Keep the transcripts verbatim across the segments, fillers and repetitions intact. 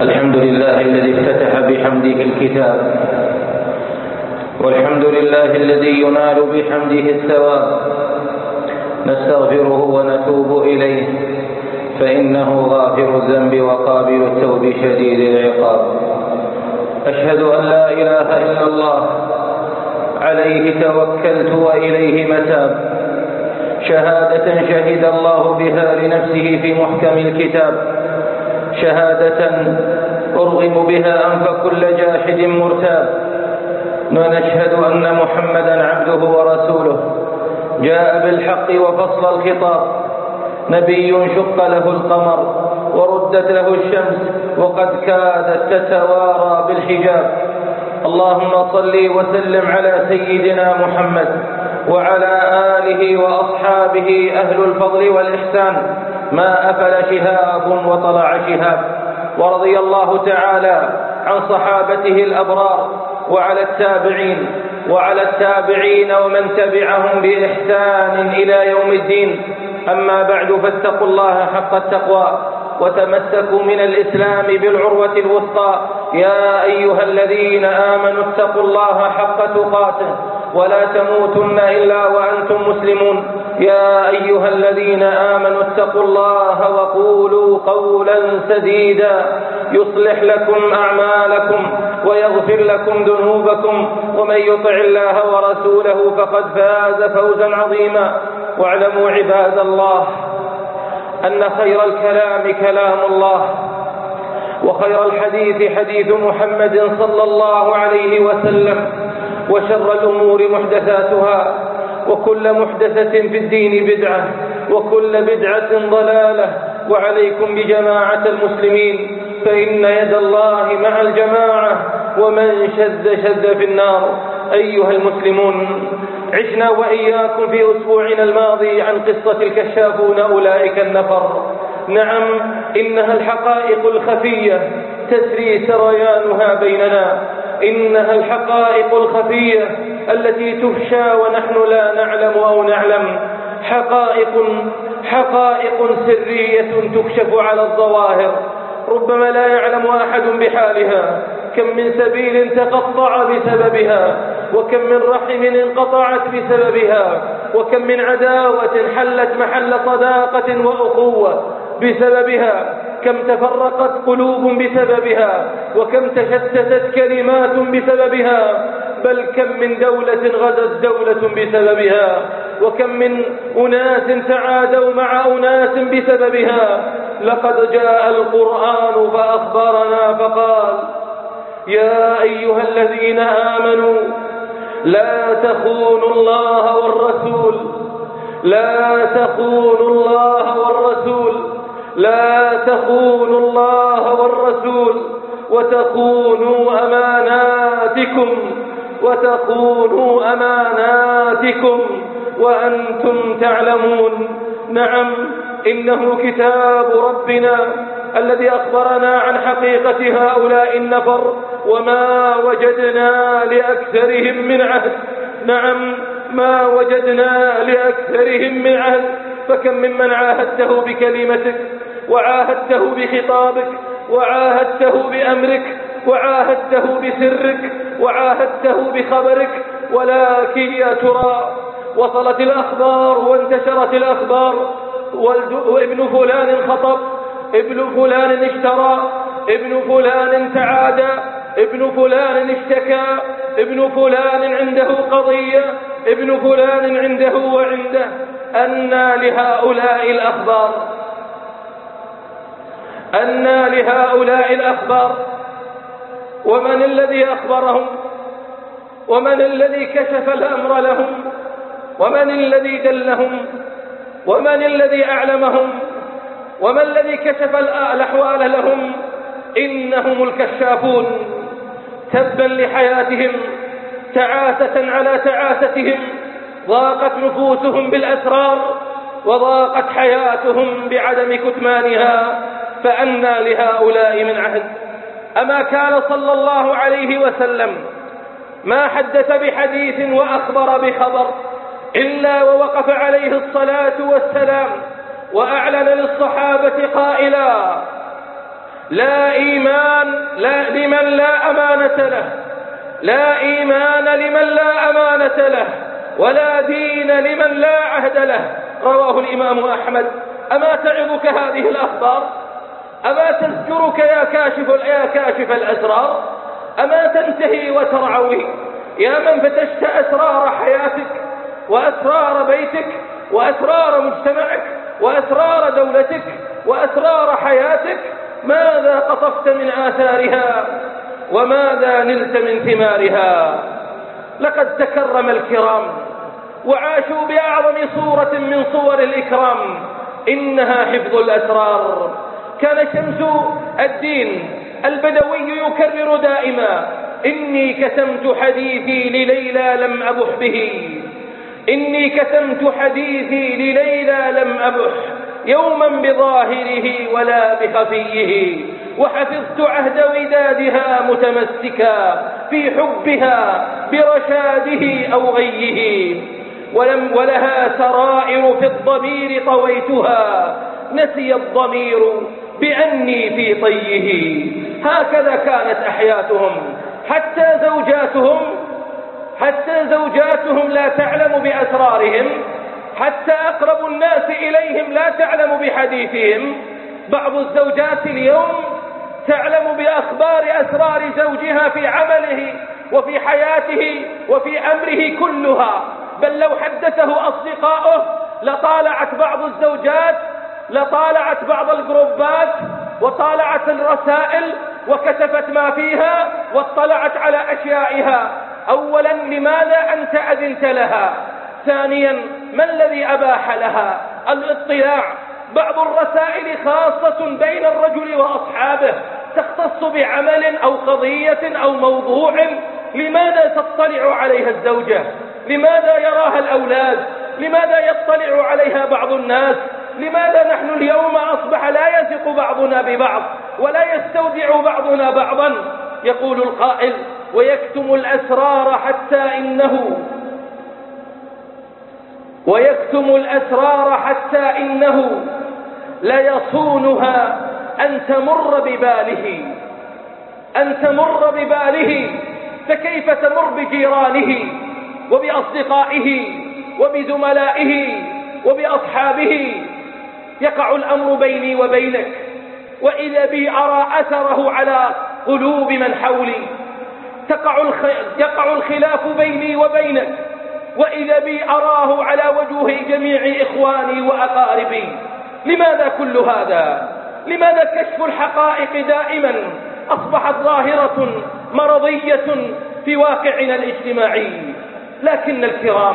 الحمد لله الذي افتتح بحمده الكتاب، والحمد لله الذي ينال بحمده الثواب. نستغفره ونتوب إليه، فإنه غافر الذنب وقابل التوب شديد العقاب. أشهد أن لا إله إلا الله، عليه توكلت وإليه متاب، شهادة شهد الله بها لنفسه في محكم الكتاب، شهادة أرغم بها أنف كل جاحد مرتاب. ونشهد أن محمدا عبده ورسوله، جاء بالحق وفصل الخطاب، نبي شق له القمر وردت له الشمس وقد كادت تتوارى بالحجاب. اللهم صل وسلم على سيدنا محمد وعلى آله وأصحابه أهل الفضل والإحسان، ما أفل شهاب وطلع شهاب. ورضي الله تعالى عن صحابته الأبرار وعلى التابعين وعلى التابعين ومن تبعهم بإحسان إلى يوم الدين. أما بعد، فاتقوا الله حق التقوى وتمسكوا من الإسلام بالعروة الوثقى. يا أيها الذين آمنوا اتقوا الله حق تقاته ولا تموتن إلا وأنتم مسلمون. يا أيها الذين آمنوا اتقوا الله وقولوا قولا سديدا يصلح لكم أعمالكم ويغفر لكم ذنوبكم، ومن يطع الله ورسوله فقد فاز فوزا عظيما. واعلموا عباد الله أن خير الكلام كلام الله، وخير الحديث حديث محمد صلى الله عليه وسلم، وشر الأمور محدثاتها، وكل محدثة في الدين بدعة، وكل بدعة ضلالة. وعليكم بجماعة المسلمين، فإن يد الله مع الجماعة، ومن شذ شذ في النار. أيها المسلمون، عشنا وإياكم في أسبوعنا الماضي عن قصة الكشافون أولئك النفر. نعم، إنها الحقائق الخفية تسري سريانها بيننا، إنها الحقائق الخفية التي تفشى ونحن لا نعلم أو نعلم، حقائق حقائق سرية تكشف على الظواهر، ربما لا يعلم أحد بحالها. كم من سبيل تقطع بسببها، وكم من رحم انقطعت بسببها، وكم من عداوة حلت محل صداقة وأخوة بسببها، كم تفرقت قلوب بسببها، وكم تشتتت كلمات بسببها، بل كم من دولة غزت دولة بسببها، وكم من أناس تعادوا مع أناس بسببها. لقد جاء القرآن فأخبرنا فقال: يا أيها الذين آمنوا لا تخونوا الله والرسول، لا تخونوا الله والرسول، لا تخونوا الله والرسول وتخونوا أماناتكم وتخونوا أماناتكم وأنتم تعلمون. نعم، إنه كتاب ربنا الذي أخبرنا عن حقيقة هؤلاء النفر، وما وجدنا لأكثرهم من عهد. نعم، ما وجدنا لأكثرهم من عهد. فكم ممن عاهدته بكلمتك، وعاهدته بخطابك، وعاهدته بأمرك، وعاهدته بسرك، وعاهدته بخبرك، ولكن يا ترى وصلت الأخبار وانتشرت الأخبار، وابن فلان خطب، ابن فلان اشترى، ابن فلان تعادى، ابن فلان اشتكى، ابن فلان عنده قضية، ابن فلان عنده وعنده. أنى لهؤلاء الأخبار، أنى لهؤلاء الأخبار. ومن الذي أخبرهم؟ ومن الذي كشف الأمر لهم؟ ومن الذي دلهم؟ ومن الذي أعلمهم؟ وما الذي كشف الأحوال لهم؟ إنهم الكشافون. تبا لحياتهم، تعاسة على تعاستهم، ضاقت نفوسهم بالأسرار، وضاقت حياتهم بعدم كتمانها. فأنى لهؤلاء من عهد؟ أما كان صلى الله عليه وسلم ما حدث بحديث وأخبر بخبر إلا ووقف عليه الصلاة والسلام وأعلن للصحابة قائلا: لا إيمان لا لمن لا أمانة له، لا إيمان لمن لا أمانة له، ولا دين لمن لا عهد له. رواه الإمام أحمد. أما تعظك هذه الأخبار؟ أما تزجرك يا كاشف يا كاشف الأسرار؟ أما تنتهي وترعوي يا من فتشت أسرار حياتك وأسرار بيتك وأسرار مجتمعك وأسرار دولتك وأسرار حياتك؟ ماذا قطفت من آثارها وماذا نلت من ثمارها؟ لقد تكرم الكرام وعاشوا بأعظم صورة من صور الإكرام، إنها حفظ الأسرار. كان شمس الدين البدوي يكرر دائما: إني كتمت حديثي لليلى لم أبح به، إني كتمت حديثي لليلى لم أبح يوما بظاهره ولا بخفيه، وحفظت عهد ودادها متمسكا في حبها برشاده أو غيه، ولم ولها سرائر في الضمير طويتها، نسي الضمير بأني في طيه. هكذا كانت أحياتهم، حتى زوجاتهم حتى زوجاتهم لا تعلم بأسرارهم، حتى أقرب الناس إليهم لا تعلم بحديثهم. بعض الزوجات اليوم تعلم بأخبار أسرار زوجها في عمله وفي حياته وفي أمره كلها، بل لو حدثه أصدقاؤه لطالعت بعض الزوجات لطالعت بعض الجروبات وطالعت الرسائل وكتبت ما فيها واطلعت على أشيائها. أولا، لماذا أنت أذنت لها؟ ثانيا، ما الذي أباح لها الاطلاع؟ بعض الرسائل خاصة بين الرجل وأصحابه، تختص بعمل أو قضية أو موضوع، لماذا تطلع عليها الزوجة؟ لماذا يراها الأولاد؟ لماذا يطلع عليها بعض الناس؟ لماذا نحن اليوم أصبح لا يثق بعضنا ببعض ولا يستودع بعضنا بعضا؟ يقول القائل: ويكتم الأسرار حتى إنه ويكتم الأسرار حتى إنه ليصونها أن تمر بباله أن تمر بباله فكيف تمر بجيرانه وبأصدقائه وبزملائه وبأصحابه؟ يقع الأمر بيني وبينك، وإذا بي أرى أثره على قلوب من حولي. تقع يقع الخلاف بيني وبينك، وإذا بي أراه على وجوه جميع إخواني وأقاربي. لماذا كل هذا؟ لماذا كشف الحقائق دائما أصبحت ظاهرة مرضية في واقعنا الاجتماعي؟ لكن الكرام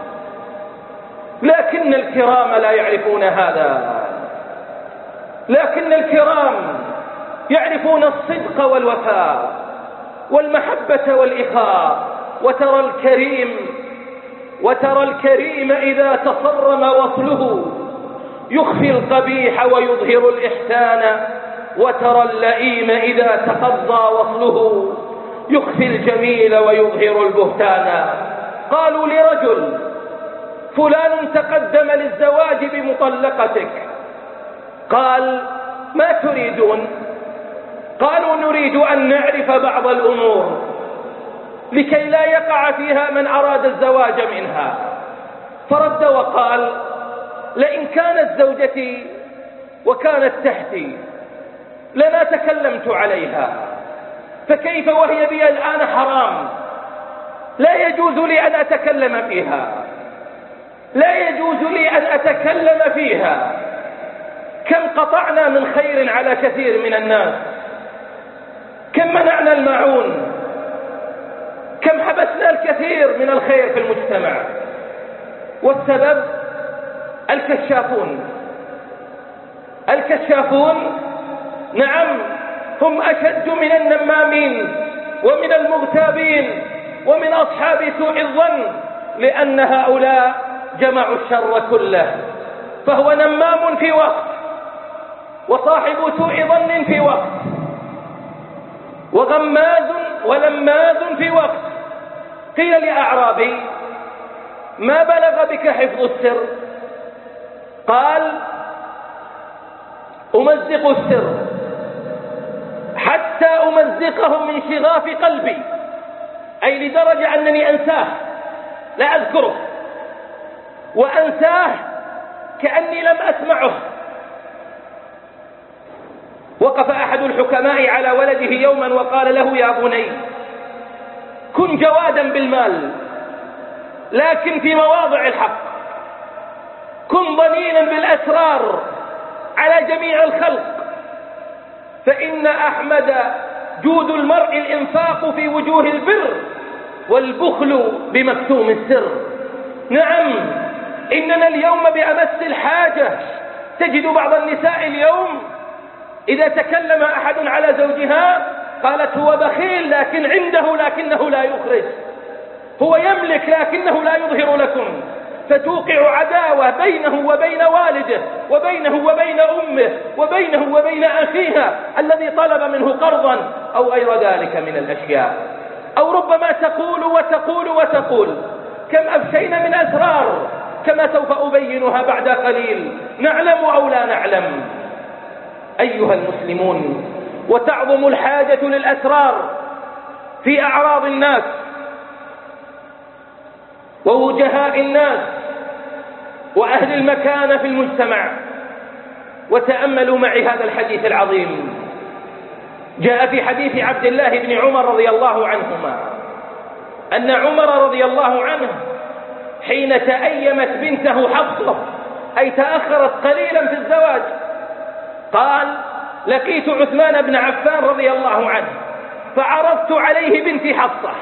لكن الكرام لا يعرفون هذا. لكن الكرام يعرفون الصدق والوفاء والمحبة والإخاء. وترى الكريم وترى الكريم إذا تصرم وصله يخفي القبيح ويظهر الإحسان، وترى اللئيم إذا تقضى وصله يخفي الجميل ويظهر البهتان. قالوا لرجل: فلان تقدم للزواج بمطلقتك. قال: ما تريدون؟ قالوا: نريد أن نعرف بعض الأمور لكي لا يقع فيها من أراد الزواج منها. فرد وقال: لئن كانت زوجتي وكانت تحتي لما تكلمت عليها، فكيف وهي بي الآن حرام؟ لا يجوز لي أن أتكلم فيها، لا يجوز لي أن أتكلم فيها. كم قطعنا من خير على كثير من الناس، كم منعنا المعون، كم حبسنا الكثير من الخير في المجتمع. والسبب الكشافون. الكشافون نعم هم أشد من النمامين ومن المغتابين ومن أصحاب سوء الظن، لأن هؤلاء جمعوا الشر كله. فهو نمام في وقت، وصاحب سوء ظن في وقت، وغماز ولماز في وقت. قيل لأعرابي: ما بلغ بك حفظ السر؟ قال: أمزق السر أصدقه من شغاف قلبي، أي لدرجة أنني أنساه لا أذكره، وأنساه كأني لم أسمعه. وقف أحد الحكماء على ولده يوما وقال له: يا بني، كن جوادا بالمال لكن في مواضع الحق، كن ضنينا بالأسرار على جميع الخلق، فإن أحمد جود المرء الإنفاق في وجوه البر، والبخل بمكتوم السر. نعم، إننا اليوم بأمس الحاجة تجد بعض النساء اليوم إذا تكلم أحد على زوجها قالت: هو بخيل لكن عنده لكنه لا يخرج، هو يملك لكنه لا يظهر لكم، فتوقع عداوة بينه وبين والده، وبينه وبين أمه، وبينه وبين أخيها الذي طلب منه قرضا أو غير ذلك من الأشياء. أو ربما تقول وتقول وتقول: كم أفشينا من أسرار، كما سوف أبينها بعد قليل، نعلم أو لا نعلم. أيها المسلمون، وتعظم الحاجة للأسرار في أعراض الناس ووجهاء الناس وأهل المكانة في المجتمع. وتأملوا معي هذا الحديث العظيم. جاء في حديث عبد الله بن عمر رضي الله عنهما أن عمر رضي الله عنه حين تأيمت بنته حفصة، أي تأخرت قليلا في الزواج، قال: لقيت عثمان بن عفان رضي الله عنه فعرضت عليه بنتي حفصة،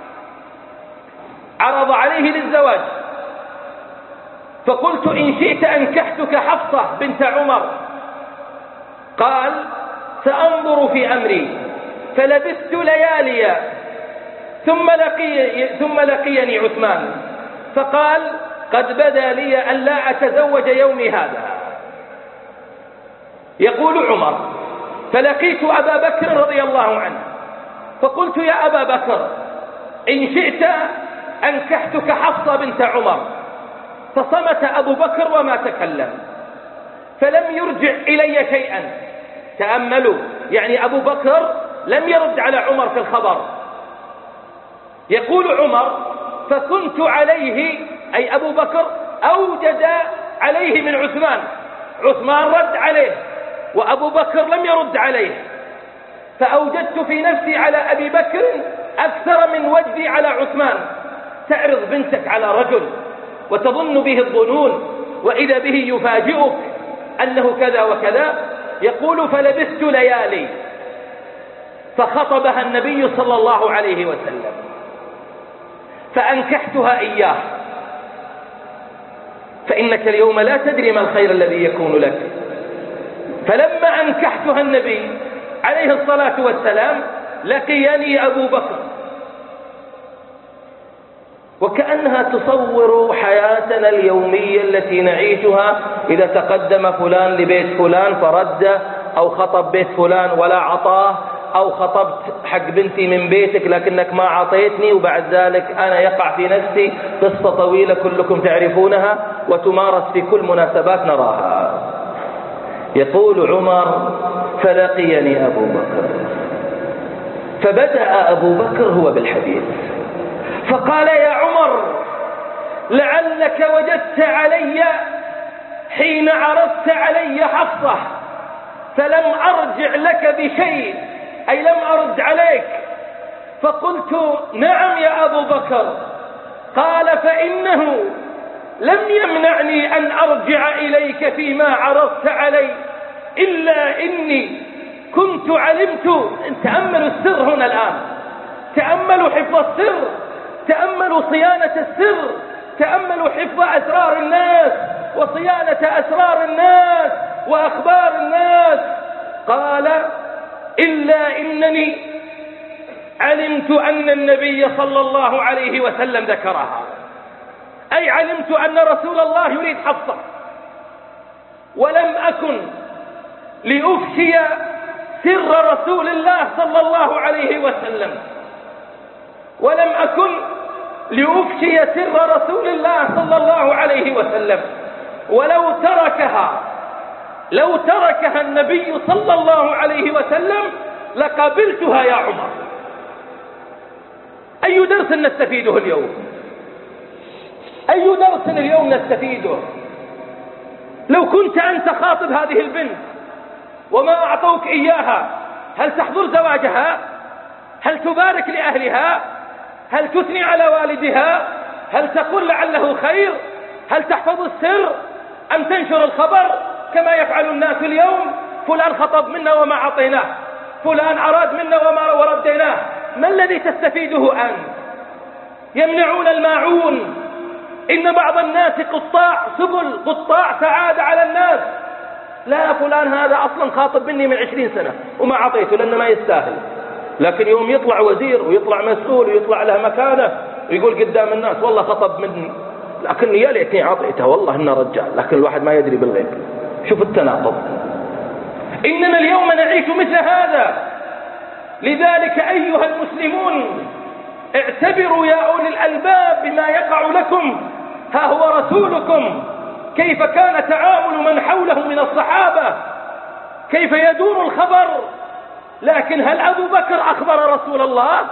عرض عليه للزواج، فقلت: إن شئت أنكحتك حفصة بنت عمر. قال: سأنظر في أمري. فلبثت لياليا ثم, لقي ثم لقيني عثمان فقال: قد بدا لي أن لا أتزوج يومي هذا. يقول عمر: فلقيت أبا بكر رضي الله عنه فقلت: يا أبا بكر، إن شئت أنكحتك حفصة بنت عمر. فصمت أبو بكر وما تكلم، فلم يرجع إلي شيئا. تأملوا، يعني أبو بكر لم يرد على عمر في الخبر. يقول عمر: فكنت عليه، أي أبو بكر أوجد عليه من عثمان، عثمان رد عليه وأبو بكر لم يرد عليه، فأوجدت في نفسي على أبي بكر أكثر من وجدي على عثمان. تعرض بنتك على رجل وتظن به الظنون، وإذا به يفاجئك أنه كذا وكذا. يقول: فلبثت ليالي فخطبها النبي صلى الله عليه وسلم فأنكحتها إياه، فإنك اليوم لا تدري ما الخير الذي يكون لك. فلما أنكحتها النبي عليه الصلاة والسلام لقيني أبو بكر، وكأنها تصور حياتنا اليومية التي نعيشها. إذا تقدم فلان لبيت فلان فرد، أو خطب بيت فلان ولا عطاه، أو خطبت حق بنتي من بيتك لكنك ما عطيتني، وبعد ذلك أنا يقع في نفسي قصة طويلة كلكم تعرفونها وتمارس في كل مناسبات نراها. يقول عمر: فلقيني أبو بكر، فبدأ أبو بكر هو بالحديث، فقال: يا عمر، لعلك وجدت علي حين عرضت علي حفصة فلم أرجع لك بشيء، أي لم أرد عليك. فقلت: نعم يا أبو بكر. قال: فإنه لم يمنعني أن أرجع إليك فيما عرضت علي، إلا إني كنت علمت. تأملوا السر هنا الآن، تأملوا حفظ السر، تأملوا صيانة السر، تأملوا حفظ أسرار الناس وصيانة أسرار الناس وأخبار الناس. قال: إلا إنني علمت أن النبي صلى الله عليه وسلم ذكرها، أي علمت أن رسول الله يريد حفصة، ولم أكن لأفشي سر رسول الله صلى الله عليه وسلم، ولم أكن لأفشي سر رسول الله صلى الله عليه وسلم. ولو تركها لو تركها النبي صلى الله عليه وسلم لقبلتها يا عمر. أي درس نستفيده اليوم؟ أي درس اليوم نستفيده؟ لو كنت أنت خاطب هذه البنت وما أعطوك إياها، هل تحضر زواجها؟ هل تبارك لأهلها؟ هل تثني على والدها؟ هل تقول لعله خير؟ هل تحفظ السر أم تنشر الخبر كما يفعل الناس اليوم؟ فلان خطب منا وما أعطيناه، فلان أراد منا وما ورديناه. ما الذي تستفيده أنت؟ يمنعون الماعون. إن بعض الناس قطاع سبل، قطاع سعادة على الناس. لا، فلان هذا أصلا خاطب مني من عشرين سنة وما أعطيته لأنه ما يستاهل، لكن يوم يطلع وزير ويطلع مسؤول ويطلع له مكانه ويقول قدام الناس والله خطب مني، لكني يا ليتني أعطيته، والله إنه رجال، لكن الواحد ما يدري بالغيب. شوف التناقض. إننا اليوم نعيش مثل هذا. لذلك أيها المسلمون اعتبروا يا أولي الألباب بما يقع لكم. ها هو رسولكم كيف كان تعامل من حوله من الصحابة، كيف يدور الخبر. لكن هل أبو بكر أخبر رسول الله؟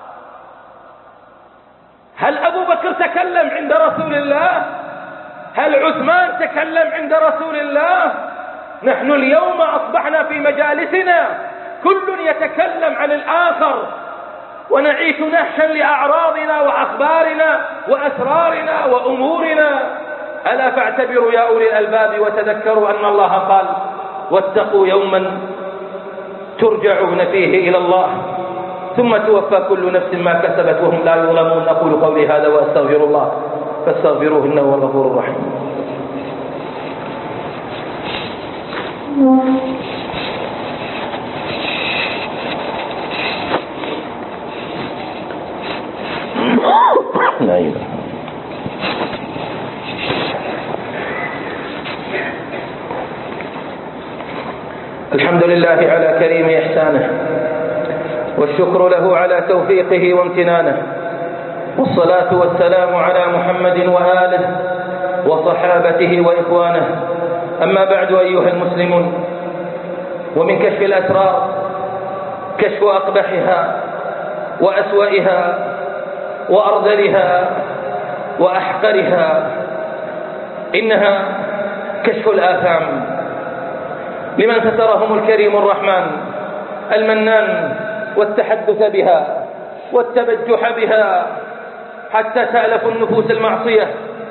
هل أبو بكر تكلم عند رسول الله؟ هل عثمان تكلم عند رسول الله؟ نحن اليوم أصبحنا في مجالسنا كل يتكلم عن الآخر، ونعيش نهشا لأعراضنا وأخبارنا وأسرارنا وأمورنا. ألا فاعتبروا يا أولي الألباب وتذكروا أن الله قال: واتقوا يوما ترجعون فيه إلى الله ثم توفى كل نفس ما كسبت وهم لا يظلمون. أقول قولي هذا وأستغفر الله فاستغفروه إنه هو الغفور الرحيم. نعم. الحمد لله على كريم إحسانه، والشكر له على توفيقه وامتنانه، والصلاة والسلام على محمد وآله وصحابته وإخوانه. أما بعد أيها المسلمون، ومن كشف الأسرار كشف أقبحها وأسوأها وأرذلها وأحقرها، إنها كشف الآثام لمن سترهم الكريم الرحمن المنان، والتحدث بها والتبجح بها حتى تألف النفوس المعصية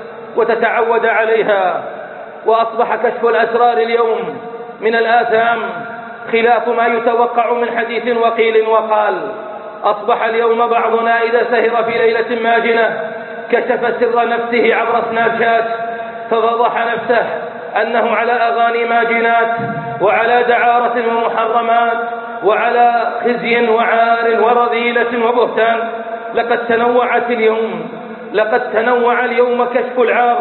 وتتعود عليها. وأصبح كشف الأسرار اليوم من الآثام خلاف ما يتوقع من حديث وقيل وقال. أصبح اليوم بعضنا إذا سهر في ليلة ماجنة كشف سر نفسه عبر سناب شات، ففضح نفسه أنه على أغاني ماجنات وعلى دعارة ومحرمات وعلى خزي وعار ورذيلة وبهتان. لقد تنوعت اليوم لقد تنوع اليوم كشف العار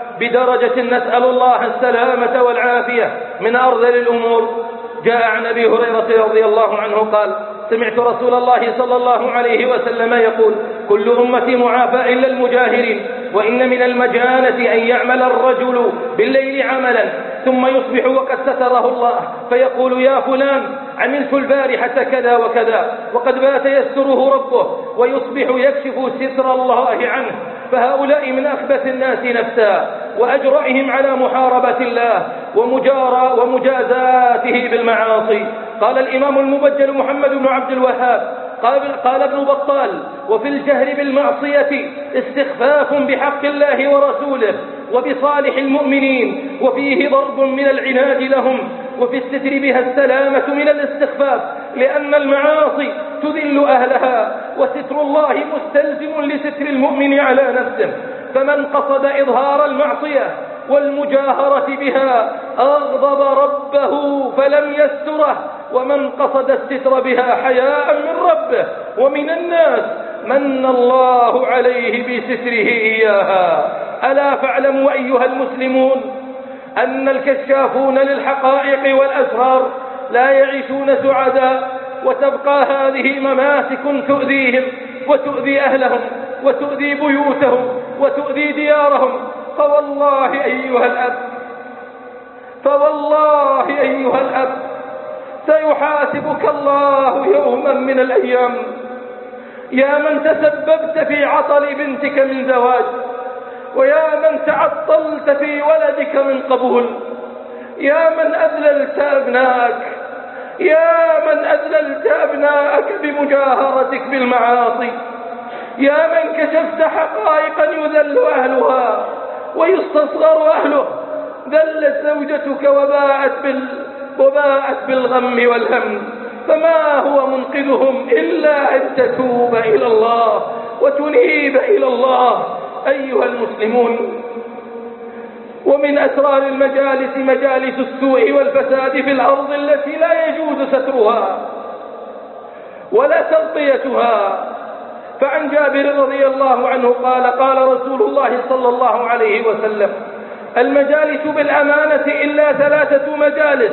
بدرجة نسأل الله السلامة والعافية من أرذل الأمور. جاء عن أبي هريرة رضي الله عنه قال: سمعت رسول الله صلى الله عليه وسلم يقول: كل أمتي معافى إلا المجاهرين، وإن من المجانة أن يعمل الرجل بالليل عملا ثم يصبح وقد ستره الله فيقول: يا فلان عملت البارحة كذا وكذا، وقد بات يستره ربه، ويصبح يكشف ستر الله عنه. فهؤلاء من أخبث الناس نفسا وأجرئهم على محاربة الله ومجارى ومجازاته بالمعاصي. قال الإمام المبجل محمد بن عبد الوهاب قال, قال ابن بطال: وفي الجهر بالمعصية استخفاف بحق الله ورسوله وبصالح المؤمنين، وفيه ضرب من العناد لهم، وفي الستر بها السلامة من الاستخفاف، لأن المعاصي تذل أهلها، وستر الله مستلزم لستر المؤمن على نفسه. فمن قصد إظهار المعصية والمجاهرة بها أغضب ربه فلم يستره، ومن قصد الستر بها حياء من ربه ومن الناس من الله عليه بستره إياها. ألا فاعلموا أيها المسلمون أن الكشافون للحقائق والأسرار لا يعيشون سعداء، وتبقى هذه مماسك تؤذيهم وتؤذي أهلهم وتؤذي بيوتهم وتؤذي ديارهم. فوالله أيها الأب فوالله أيها الأب سيحاسبك الله يوما من الأيام. يا من تسببت في عطل بنتك من زواج، ويا من تعطلت في ولدك من قبول، يا من أذللت أبنائك، يا من أذللت أبنائك بمجاهرتك بالمعاصي، يا من كشفت حقائقا يذل أهلها ويستصغر أهله. ذلت زوجتك وباءت, بال... وباءت بالغم والهم، فما هو منقذهم إلا أن تتوب إلى الله وتنيب إلى الله أيها المسلمون. ومن أسرار المجالس مجالس السوء والفساد في الأرض التي لا يجوز سترها ولا تغطيتها. فعن جابر رضي الله عنه قال قال رسول الله صلى الله عليه وسلم: المجالس بالأمانة إلا ثلاثة مجالس: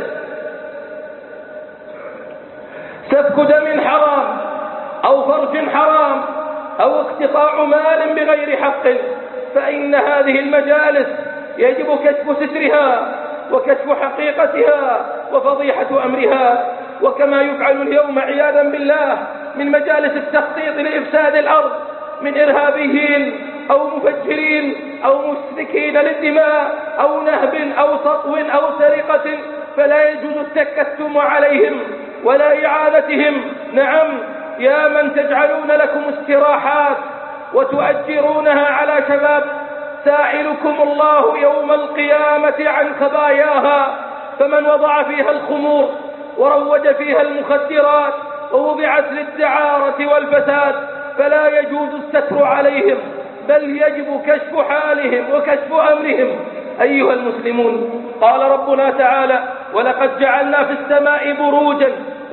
سفك دم حرام، أو فرج حرام، أو اقتطاع مال بغير حق. فإن هذه المجالس يجب كشف سترها وكشف حقيقتها وفضيحة أمرها، وكما يفعل اليوم عياذا بالله من مجالس التخطيط لإفساد الأرض من إرهابيين أو مفجرين أو مسفكين للدماء أو نهب أو سطو أو سرقة، فلا يجوز التكتم عليهم ولا إعادتهم. نعم، يا من تجعلون لكم استراحات وتؤجرونها على شباب، سائلكم الله يوم القيامة عن خباياها. فمن وضع فيها الخمور وروج فيها المخدرات ووضعت للدعارة والفساد فلا يجوز الستر عليهم، بل يجب كشف حالهم وكشف أمرهم أيها المسلمون. قال ربنا تعالى: ولقد جعلنا في السماء بروجا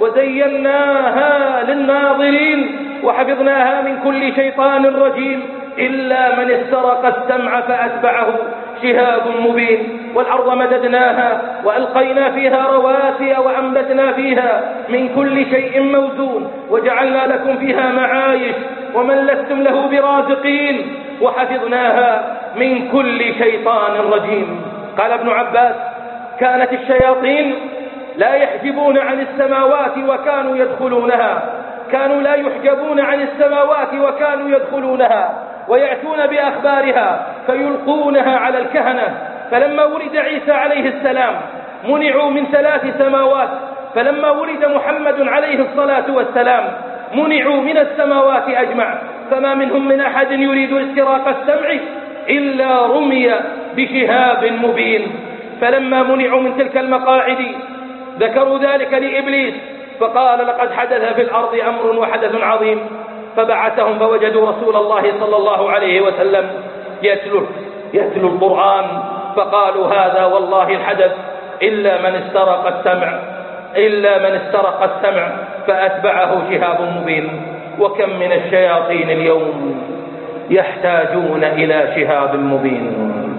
وزيناها للناظرين وحفظناها من كل شيطان رجيم إلا من استرق السمع فأتبعه شهاب مبين. والأرض مددناها وألقينا فيها رواسي وأنبتنا فيها من كل شيء موزون وجعلنا لكم فيها معايش ومن لستم له برازقين وحفظناها من كل شيطان رجيم. قال ابن عباس: كانت الشياطين لا يحجبون عن السماوات وكانوا يدخلونها، كانوا لا يحجبون عن السماوات وكانوا يدخلونها ويأتون بأخبارها فيلقونها على الكهنة. فلما ولد عيسى عليه السلام منعوا من ثلاث سماوات، فلما ولد محمد عليه الصلاة والسلام منعوا من السماوات أجمع، فما منهم من أحد يريد استراق السمع إلا رمي بشهاب مبين. فلما منعوا من تلك المقاعد ذكروا ذلك لإبليس فقال: لقد حدث في الأرض أمر وحدث عظيم. فبعثهم فوجدوا رسول الله صلى الله عليه وسلم يتلو, يتلو القرآن، فقالوا: هذا والله الحدث إلا من استرق السمع إلا من استرق السمع فأتبعه شهاب مبين. وكم من الشياطين اليوم يحتاجون إلى شهاب مبين.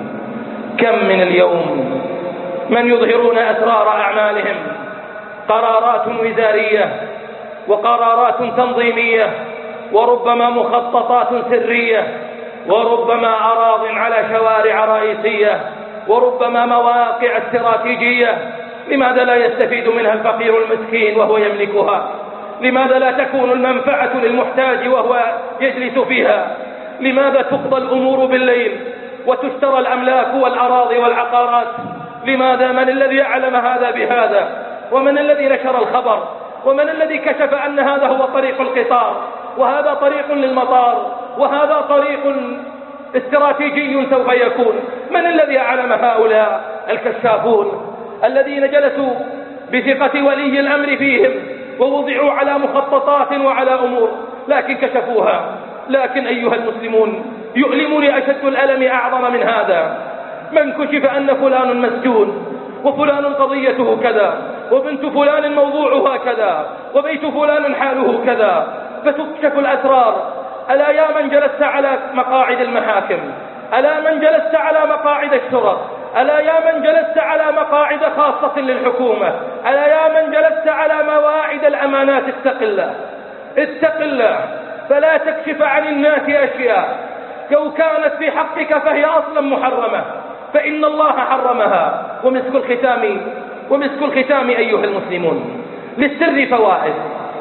كم من اليوم من يظهرون أسرار أعمالهم، قرارات وزارية وقرارات تنظيمية وربما مخططات سرية وربما أراضٍ على شوارع رئيسية وربما مواقع استراتيجية. لماذا لا يستفيد منها الفقير المسكين وهو يملكها؟ لماذا لا تكون المنفعة للمحتاج وهو يجلس فيها؟ لماذا تقضى الأمور بالليل وتشترى الأملاك والأراضي والعقارات؟ لماذا؟ من الذي أعلم هذا بهذا؟ ومن الذي نشر الخبر؟ ومن الذي كشف أن هذا هو طريق القطار وهذا طريق للمطار وهذا طريق استراتيجي سوف يكون؟ من الذي أعلم هؤلاء الكشافون الذين جلسوا بثقة ولي الأمر فيهم ووضعوا على مخططات وعلى أمور لكن كشفوها؟ لكن أيها المسلمون، يؤلمني أشد الألم أعظم من هذا من كشف أن فلان مسجون وفلان قضيته كذا وبنت فلان موضوعها كذا وبيت فلان حاله كذا، فتكشف الأسرار. ألا يا من جلست على مقاعد المحاكم، ألا من جلست على مقاعد الشرط، ألا يا من جلست على مقاعد خاصة للحكومة، ألا يا من جلست على مواعيد الأمانات، اتق الله اتق الله، فلا تكشف عن الناس أشياء لو كانت في حقك فهي أصلا محرمة، فإن الله حرمها. ومسك الختام ومسك الختام أيها المسلمون، للسر فوائد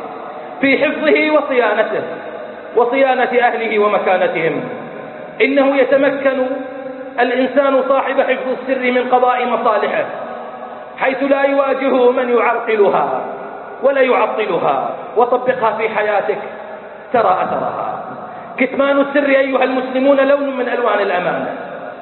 في حفظه وصيانته وصيانة أهله ومكانتهم. إنه يتمكن الإنسان صاحب حفظ السر من قضاء مصالحه، حيث لا يواجهه من يعرقلها ولا يعطلها. وطبقها في حياتك ترى أثرها. كتمان السر أيها المسلمون لون من ألوان الأمانة،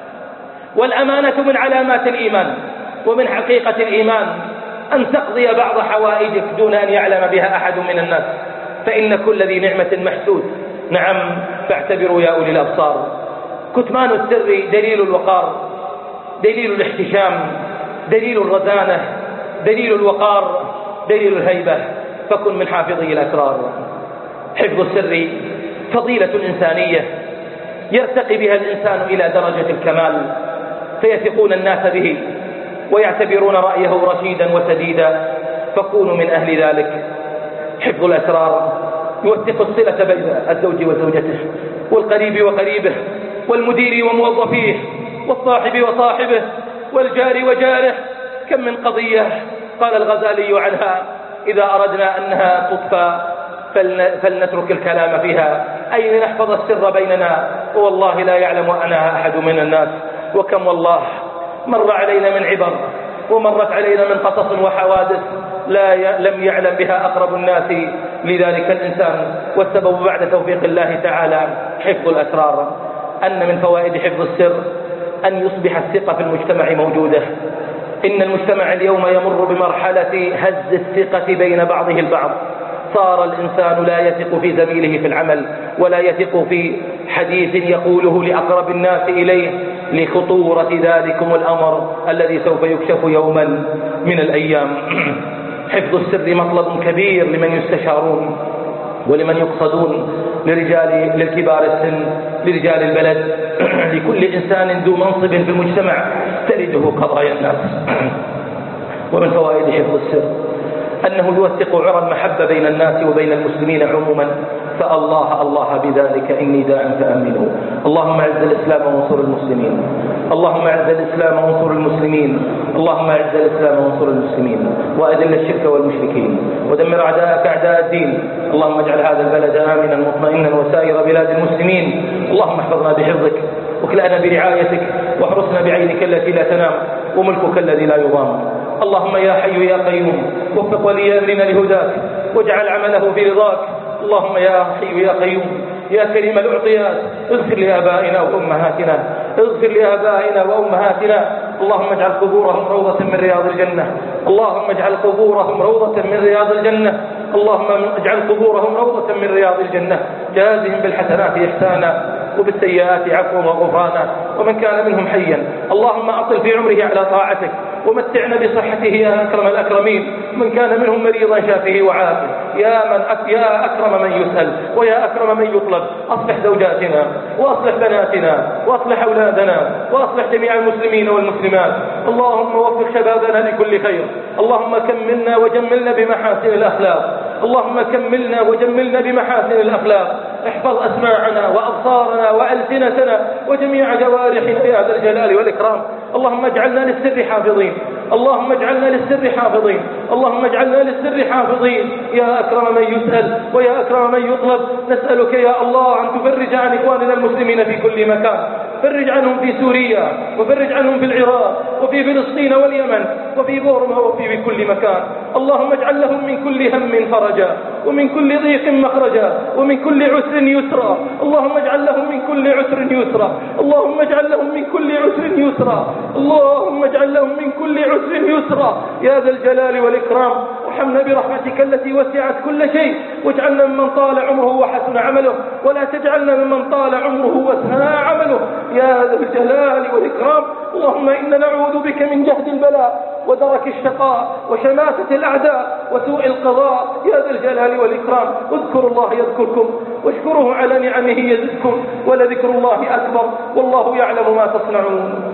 والأمانة من علامات الإيمان ومن حقيقة الإيمان أن تقضي بعض حوائجك دون أن يعلم بها أحد من الناس، فإن كل ذي نعمة محسود. نعم، فاعتبروا يا أولي الأبصار. كتمان السر دليل الوقار، دليل الاحتشام، دليل الرزانة، دليل الوقار، دليل الهيبة. فكن من حافظي الأسرار. حفظ السر فضيلة إنسانية يرتقي بها الإنسان إلى درجة الكمال، فيثقون الناس به ويعتبرون رأيه رشيدا وسديدا، فكونوا من أهل ذلك. حفظ الأسرار يوثق الصلة بين الزوج وزوجته، والقريب وقريبه، والمدير وموظفيه، والصاحب وصاحبه، والجار وجاره. كم من قضية قال الغزالي عنها: إذا أردنا أنها تطفى فلنترك الكلام فيها، أي نحفظ السر بيننا، والله لا يعلم عنها أحد من الناس. وكم والله مر علينا من عبر، ومرت علينا من قصص وحوادث لا ي... لم يعلم بها أقرب الناس لذلك الإنسان. والسبب بعد توفيق الله تعالى حفظ الأسرار. أن من فوائد حفظ السر أن يصبح الثقة في المجتمع موجودة. إن المجتمع اليوم يمر بمرحلة هز الثقة بين بعضه البعض. صار الإنسان لا يثق في زميله في العمل، ولا يثق في حديث يقوله لأقرب الناس إليه، لخطورة ذلكم الأمر الذي سوف يكشف يوما من الأيام. حفظ السر مطلب كبير لمن يستشارون ولمن يقصدون، لرجال للكبار السن، لرجال البلد، لكل إنسان ذو منصب في المجتمع ترده قضايا الناس. ومن فوائد حفظ السر أنه يوثق عرى المحبة بين الناس وبين المسلمين عموما. فالله الله بذلك إني داع فآمنوا. اللهم أعز الإسلام وانصر المسلمين، اللهم أعز الإسلام وانصر المسلمين، اللهم أعز الإسلام وانصر المسلمين، وأذل الشرك والمشركين، ودمر أعداءك أعداء الدين. اللهم اجعل هذا البلد آمنا مطمئنا وسائر بلاد المسلمين. اللهم احفظنا بحفظك، وكلأنا برعايتك، واحرسنا بعينك التي لا تنام، وملكك الذي لا يضام. اللهم يا حي يا قيوم وفق ولي أمرنا لهداك، واجعل عمله في رضاك. اللهم يا حي يا قيوم يا كريم الأعطيات، اغفر لآبائنا وأمهاتنا، اغفر لآبائنا وأمهاتنا. اللهم اجعل قبورهم روضة من رياض الجنة، اللهم اجعل قبورهم روضة من رياض الجنة، اللهم اجعل قبورهم روضة من رياض الجنة. جازهم بالحسنات إحسانا وبالسيئات عفوا وغفرانا. ومن كان منهم حيا اللهم أطل في عمره على طاعتك، ومتعنا بصحته يا أكرم الأكرمين. من كان منهم مريضا شافه وعافه يا من أك يا أكرم من يسأل ويا أكرم من يطلب. أصلح زوجاتنا وأصلح بناتنا وأصلح أولادنا وأصلح جميع المسلمين والمسلمات. اللهم وفق شبابنا لكل خير. اللهم كملنا وجملنا بمحاسن الأخلاق، اللهم كملنا وجملنا بمحاسن الأخلاق. احفظ أسماعنا وأبصارنا وألسنتنا وجميع جوارحنا يا ذا الجلال والإكرام. اللهم اجعلنا للسر حافظين، اللهم اجعلنا للسر حافظين، اللهم اجعلنا للسر حافظين يا أكرم من يسأل ويا أكرم من يطلب. نسألك يا الله أن تفرج عن إخواننا المسلمين في كل مكان، فرج عنهم في سوريا، وفرج عنهم في العراق، وفي فلسطين واليمن، وفي بورما، وفي كل مكان. اللهم اجعل لهم من كل هم فرجا، ومن كل ضيق مخرجا، ومن كل عسر يسرا. اللهم اجعل لهم من كل عسر يسرا، اللهم اجعل لهم من كل عسر يسرا، اللهم اجعل لهم من كل عسر يسرا يا ذا الجلال والإكرام. وارحمنا برحمتك التي وسعت كل شيء، واجعلنا ممن طال عمره وحسن عمله، ولا تجعلنا ممن طال عمره وساء عمله يا ذا الجلال والإكرام. اللهم إنا نعوذ بك من جهد البلاء ودرك الشقاء وشماتة الأعداء وسوء القضاء يا ذا الجلال والإكرام. اذكروا الله يذكركم، واشكروه على نعمه يزدكم، ولذكر الله أكبر، والله يعلم ما تصنعون.